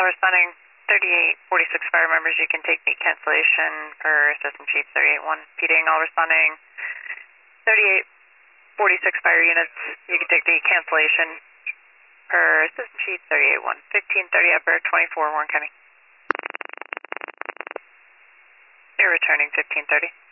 responding 3846 fire members, you can take the cancellation per System Chief 381. PDing all responding 3846 fire units, you can take the cancellation per System Chief 381. 1530 upper, 24 Warren County. You're returning 1530.